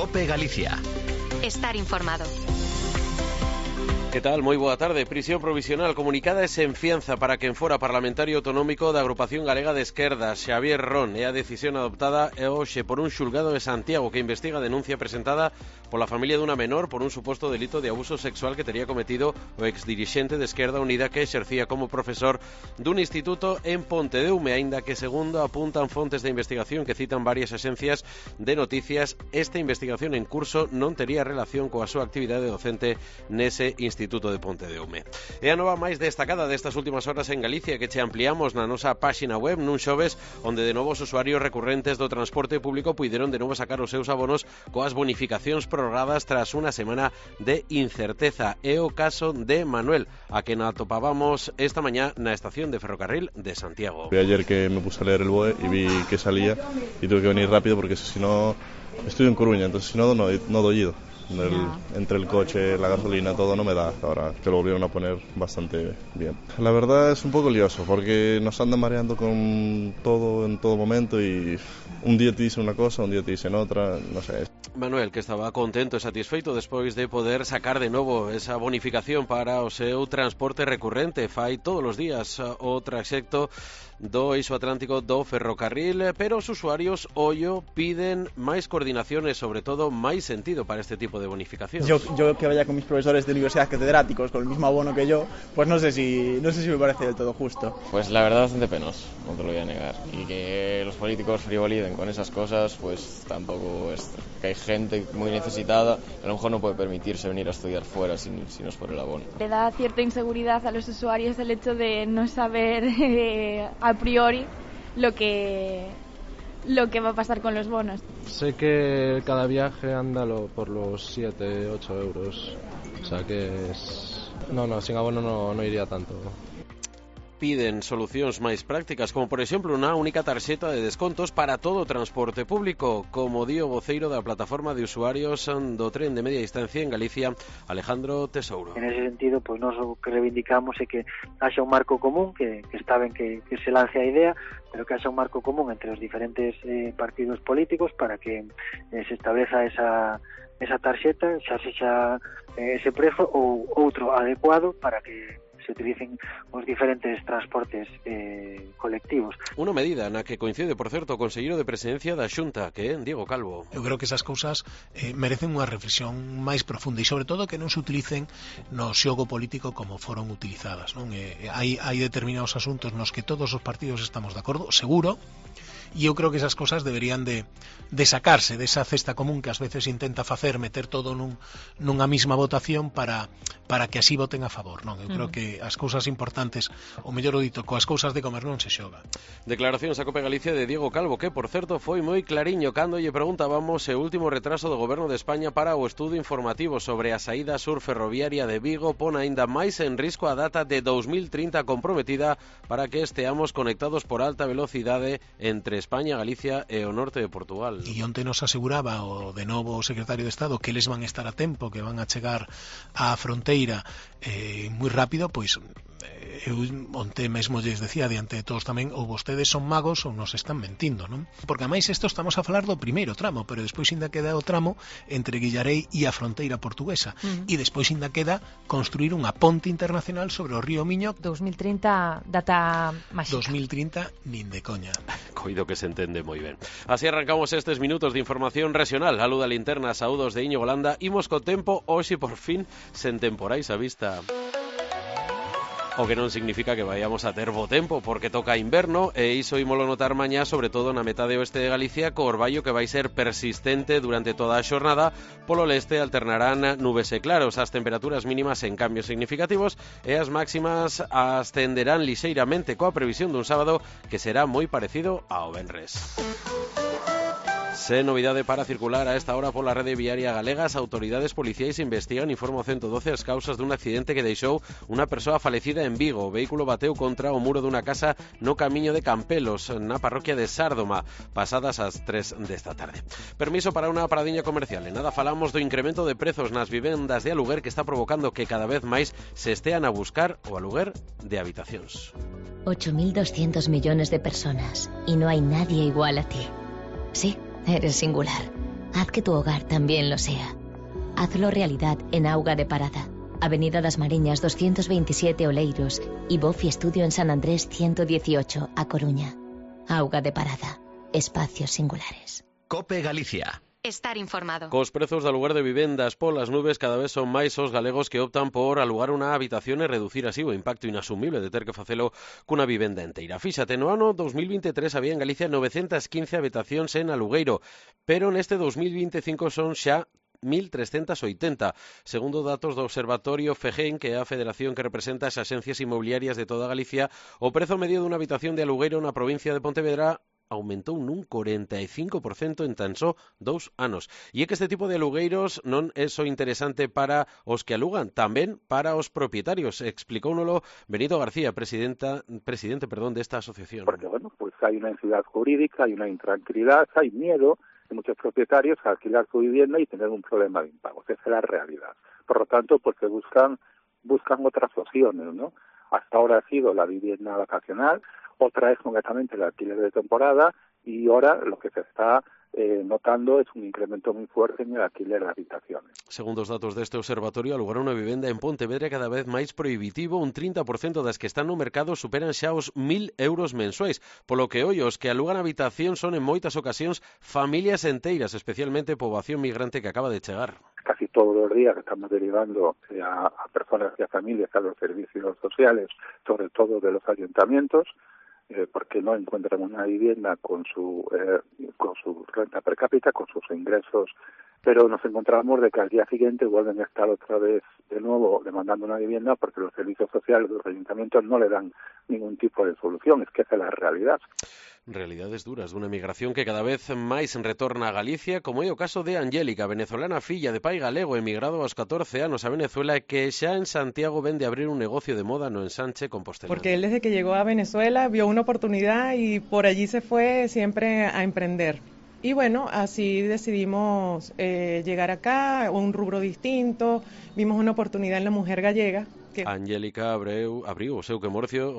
COPE Galicia. Estar informado. Que tal? Moi boa tarde. Prisión provisional comunicada e sen fianza para quen fora parlamentario autonómico da Agrupación Galega de Esquerda, Xavier Ron. É a decisión adoptada hoxe por un xulgado de Santiago que investiga a denuncia presentada pola familia dunha menor por un suposto delito de abuso sexual que tería cometido o exdirixente de Esquerda Unida que exercía como profesor dun instituto en Pontedeume, aínda que segundo apuntan fontes de investigación que citan varias axencias de noticias, esta investigación en curso non tería relación coa súa actividade docente nese Instituto de Pontedeume. É a nova máis destacada destas últimas horas en Galicia que che ampliamos na nosa páxina web nun xoves onde de novo os usuarios recurrentes do transporte público puideron de novo sacar os seus abonos coas bonificacións prorrogadas tras unha semana de incerteza. É o caso de Manuel, a quen atopábamos esta mañá na estación de ferrocarril de Santiago. Ayer que me puse a leer el BOE y vi que salía y tuve que venir rápido porque si no estoy en Coruña, entonces si no doy ido. Entre el coche, la gasolina, todo no me da ahora, que lo volvieron a poner bastante bien. La verdad es un poco lioso porque nos andan mareando con todo en todo momento y un día te dicen una cosa, un día te dicen otra, no sé. Manuel, que estaba contento e satisfeito despois de poder sacar de novo esa bonificación para o seu transporte recurrente, fai todos os días o traxecto do eixo atlántico do ferrocarril, pero os usuarios, ollo, piden máis coordinación e sobre todo máis sentido para este tipo de bonificación. Yo que vaya con mis profesores de universidad catedráticos con el mismo abono que yo, pues no sé si me parece del todo justo. Pues la verdad bastante penoso, no te lo voy a negar. Y que los políticos frivoliden con esas cosas, pues tampoco es... Que hay gente muy necesitada, a lo mejor no puede permitirse venir a estudiar fuera si no es por el abono. Le da cierta inseguridad a los usuarios el hecho de no saber a priori lo que va a pasar con los bonos. Sé que cada viaje anda por los 7-8 euros, o sea que es... No, sin abono no iría tanto. Piden solucións máis prácticas, como por exemplo unha única tarxeta de descontos para todo o transporte público, como di o voceiro da plataforma de usuarios do tren de media distancia en Galicia, Alejandro Tesouro. En ese sentido, pues nós o que reivindicamos é que haxa un marco común, que está ben que se lance a idea, pero que haxa un marco común entre os diferentes partidos políticos para que se estableza esa tarxeta, xa sexa ese prezo ou outro adecuado para que se utilicen os diferentes transportes colectivos. Unha medida na que coincide, por certo, o conselleiro de presidencia da Xunta, que é Diego Calvo. Eu creo que esas cousas merecen unha reflexión máis profunda e sobre todo que non se utilicen no xogo político como foron utilizadas, non? Hai determinados asuntos nos que todos os partidos estamos de acordo, seguro, e eu creo que esas cosas deberían de sacarse desa cesta común que ás veces intenta meter todo nunha mesma votación para que así voten a favor, non? Eu creo que as cousas importantes, ou mellor dito, coas cousas de comer non se xoga. Declaracións a COPE Galicia de Diego Calvo, que por certo foi moi clariño cando lle preguntábamos o último retraso do Goberno de España para o estudo informativo sobre a saída sur ferroviaria de Vigo pon aínda máis en risco a data de 2030 comprometida para que esteamos conectados por alta velocidade entre España, Galicia e o norte de Portugal. E onte nos aseguraba o de novo o secretario de Estado que eles van a estar a tempo, que van a chegar á fronteira moi rápido, pois eu onte mesmo lles decía diante de todos tamén, ou vostedes son magos ou nos están mentindo, non? Porque a máis isto estamos a falar do primeiro tramo, pero despois ainda queda o tramo entre Guillarei e a fronteira portuguesa, e despois ainda queda construir unha ponte internacional sobre o río Miño. 2030 data máxica. 2030 nin de coña. Coido que se entende moi ben. Así arrancamos estes minutos de información regional. A luz da linterna, saúdos de Íñigo Landa. Imos co tempo, hoxe por fin sen temporais á vista. O que non significa que vayamos a ter bo tempo, porque toca inverno, e iso ímolo notar mañá, sobre todo na metade oeste de Galicia, co orballo que vai ser persistente durante toda a xornada. Polo leste alternarán nubes e claros, as temperaturas mínimas en cambios significativos e as máximas ascenderán lixeiramente coa previsión dun sábado que será moi parecido ao venres. Sen novidade para circular a esta hora pola rede viaria galega, as autoridades policiais investigan, informa o 112, as causas dun accidente que deixou unha persoa falecida en Vigo. O vehículo bateu contra o muro dunha casa no camiño de Campelos, na parroquia de Sárdoma, pasadas as 3 desta tarde. Permiso para unha paradiña comercial. En nada falamos do incremento de prezos nas vivendas de aluguer que está provocando que cada vez máis se estean a buscar o aluguer de habitacións. 8.200 millones de personas y no hay nadie igual a ti. Sí, eres singular. Haz que tu hogar también lo sea. Hazlo realidad en Auga de Parada. Avenida das Mariñas 227 Oleiros y Bofi Estudio en San Andrés 118, A Coruña. Auga de Parada. Espacios singulares. COPE Galicia. Estar informado. Cos prezos de alugar de vivendas polas nubes, cada vez son máis os galegos que optan por alugar unha habitación e reducir así o impacto inasumible de ter que facelo cunha vivenda enteira. Fíxate, no ano 2023 había en Galicia 915 habitacións en alugueiro, pero neste 2025 son xa 1.380, segundo datos do Observatorio FEGEN, que é a federación que representa as axencias inmobiliarias de toda Galicia. O prezo medio dunha habitación de alugueiro na provincia de Pontevedra aumentou nun 45% en tan só 2 anos. E é que este tipo de alugueiros non é só interesante para os que alugan, tamén para os propietarios. Explicóunolo Benito García, presidente desta asociación. Porque, bueno, pues hay una inseguridad jurídica, hay una intranquilidad, hay miedo de muchos propietarios a alquilar su vivienda y tener un problema de impagos. Esa es la realidad. Por lo tanto, pues se buscan otras opciones, ¿no? Hasta ahora ha sido la vivienda vacacional, otra es concretamente el alquiler de temporada y ahora lo que se está notando es un incremento muy fuerte en el alquiler de habitaciones. Segundo os datos deste observatorio, alugar unha vivenda en Pontevedra é cada vez máis prohibitivo. Un 30% das que están no mercado superan xa os 1.000 euros mensuais, polo que hoy os que alugan habitación son en moitas ocasións familias enteiras, especialmente poboación migrante que acaba de chegar. Casi todos los días estamos derivando a personas y a familias a los servicios sociales, sobre todo de los ayuntamientos, porque no encuentran una vivienda con su renta per cápita, con sus ingresos, pero nos encontramos de que al día siguiente vuelven a estar otra vez de nuevo demandando una vivienda porque los servicios sociales de los ayuntamientos no le dan ningún tipo de solución. Es que esa es la realidad. Realidades duras dunha migración que cada vez máis retorna a Galicia, como é o caso de Angélica, venezolana, filla de pai galego, emigrado aos 14 anos a Venezuela, que xa en Santiago vende abrir un negocio de moda no Ensanche Compostela. Porque él desde que llegó a Venezuela vio una oportunidad y por allí se fue siempre a emprender. Y bueno, así decidimos llegar acá, un rubro distinto, vimos una oportunidad en la mujer gallega. Angélica abriu o seu comercio,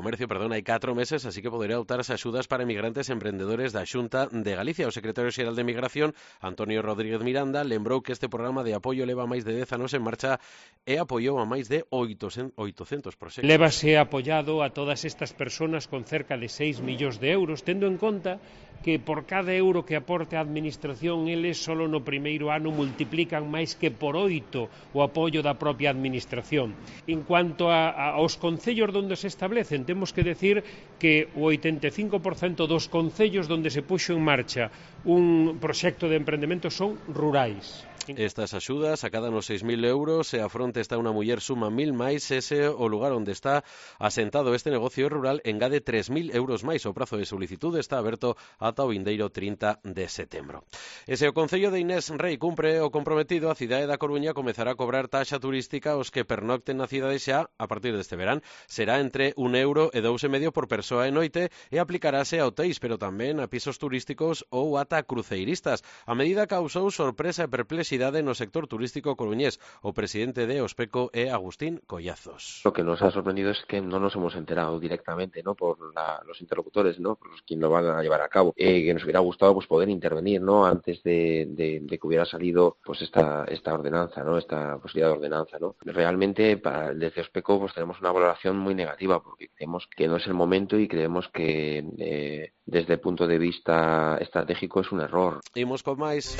hai 4 meses, así que poderá optar as axudas para emigrantes emprendedores da Xunta de Galicia. O secretario xeral de Migración, Antonio Rodríguez Miranda, lembrou que este programa de apoio leva máis de 10 anos en marcha e apoiou a máis de 800 proxectos. Lévase apoiado a todas estas persoas con cerca de 6 millóns de euros, tendo en conta que por cada euro que aporte a administración, eles solo no primeiro ano multiplican máis que por 8 o apoio da propia administración. En cuanto aos concellos onde se establecen, temos que decir que o 85% dos concellos onde se puxo en marcha un proxecto de emprendemento son rurais. Estas axudas acadan os 6.000 euros e a fronte está unha muller suma 1.000 máis, ese o lugar onde está asentado este negocio rural engade 3.000 euros máis. O prazo de solicitude está aberto ata o vindeiro 30 de setembro. E se o Concello de Inés Rei cumpre o comprometido, a cidade da Coruña comezará a cobrar taxa turística aos que pernocten na cidade xa a partir deste verán. Será entre 1 euro e 2,5 por persoa e noite e aplicarase a hotéis, pero tamén a pisos turísticos ou ata cruceiristas. A medida causou sorpresa e perplexidade no sector turístico coruñés. O presidente de Ospeco é Agustín Collazos. Lo que nos ha sorprendido es que no nos hemos enterado directamente, ¿no?, por los interlocutores, ¿no?, por los quienes lo van a llevar a cabo. Que nos hubiera gustado pues poder intervenir, ¿no?, antes de que hubiera salido pues esta ordenanza, ¿no?, esta posibilidad de ordenanza, ¿no? Realmente desde Ospeco pues tenemos una valoración muy negativa porque creemos que no es el momento y creemos que desde el punto de vista estratégico es un error. Imos con máis.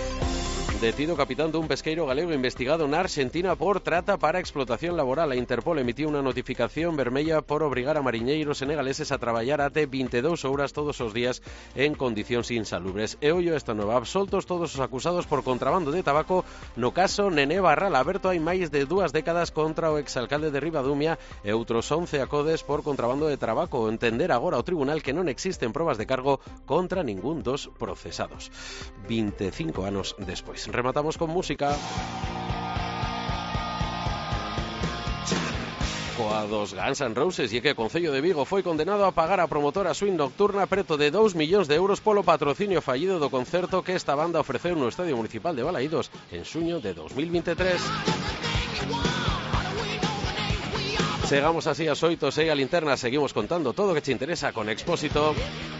Detido capitán dun pesqueiro galego investigado na Argentina por trata para explotación laboral. A Interpol emitiu unha notificación vermella por obrigar a mariñeiros senegaleses a traballar até 22 horas todos os días en condicións insalubres. E ollo esta nova, absoltos todos os acusados por contrabando de tabaco no caso Nené Barral, aberto hai máis de 2 décadas contra o exalcalde de Ribadumia e outros 11 acodes por contrabando de tabaco. Entender agora o tribunal que non existen probas de cargo contra ningún dos procesados. 25 anos despois. Rematamos con música. Coa dos Guns N' Roses, e que o Concello de Vigo foi condenado a pagar a promotora Swing Nocturna preto de 2 millóns de euros polo patrocinio fallido do concerto que esta banda ofreceu no Estadio Municipal de Balaídos en xuño de 2023. Chegamos así ás 8, segue a linterna, seguimos contando todo o que te interesa con Expósito.